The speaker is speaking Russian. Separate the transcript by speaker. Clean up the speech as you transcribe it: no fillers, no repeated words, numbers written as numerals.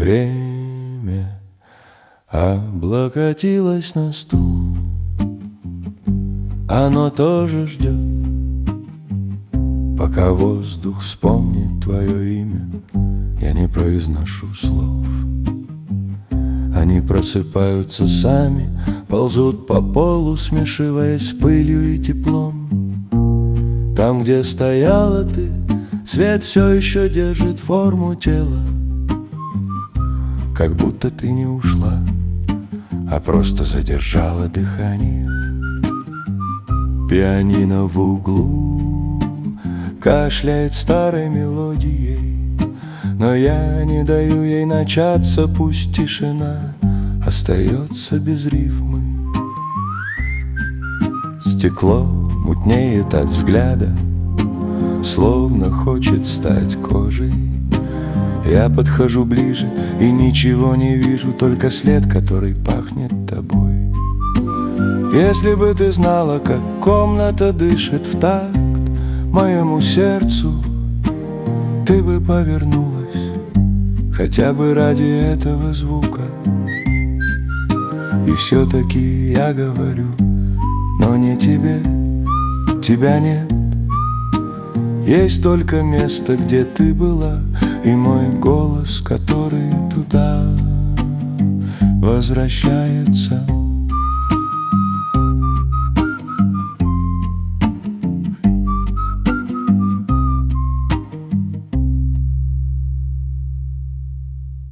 Speaker 1: Время облокотилось на стул, оно тоже ждет, пока воздух вспомнит твое имя. Я не произношу слов. Они просыпаются сами, ползут по полу, смешиваясь с пылью и теплом. Там, где стояла ты, свет все еще держит форму тела, как будто ты не ушла, а просто задержала дыхание. Пианино в углу кашляет старой мелодией, но я не даю ей начаться, пусть тишина остается без рифмы. Стекло мутнеет от взгляда, словно хочет стать кожей. Я подхожу ближе и ничего не вижу, только след, который пахнет тобой. Если бы ты знала, как комната дышит в такт моему сердцу, ты бы повернулась хотя бы ради этого звука. И все-таки я говорю, но не тебе, тебя нет. Есть только место, где ты была, и мой голос, который туда возвращается.